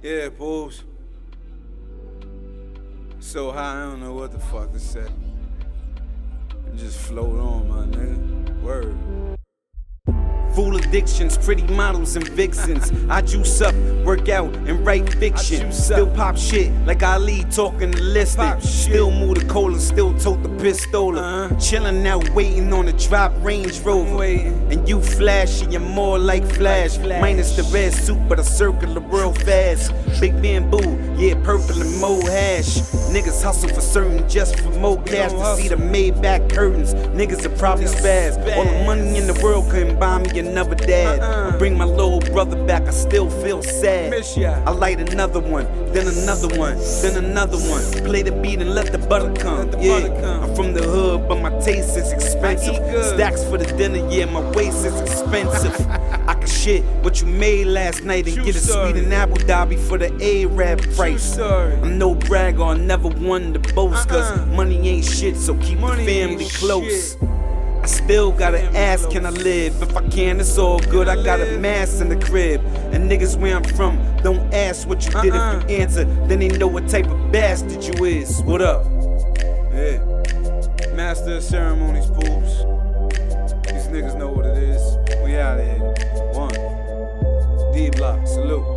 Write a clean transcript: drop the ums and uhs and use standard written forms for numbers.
Yeah, Pools. So high, I don't know what the fuck to say. Just float on, my nigga. Word. Fool addictions, pretty models and vixens. I juice up, work out, and write fiction. Still pop shit like Ali talking to listed. Still move the cola, still tote the pistola. Chillin' out, waiting on the drop Range Rover. And you flashy, you're more like Flash. Minus the red suit, but I circle the world fast. Big bamboo, yeah, purple and mo hash. Niggas hustle for certain just for more cash. To see the Maybach curtains, niggas will probably spaz. All the money in the world couldn't buy me another dad. I bring my little brother back, I still feel sad. I light another one, then another one, then another one. Play the beat and let the butter come. I'm from the hood, but my taste is expensive. Stacks for the dinner, yeah, my waist is expensive. I can shit what you made last night and get a suite in Abu Dhabi for the Arab price. I'm no bragger, I never won the boast, cause money ain't shit, so keep the family close. I still gotta ask, can I live? If I can, it's all good. I got a mask in the crib. And niggas where I'm from, don't ask what you did. If you answer, then they know what type of bastard you is. What up? Yeah. Master of ceremonies, Pools. These niggas know what it is. We out here. One. D-Block, salute.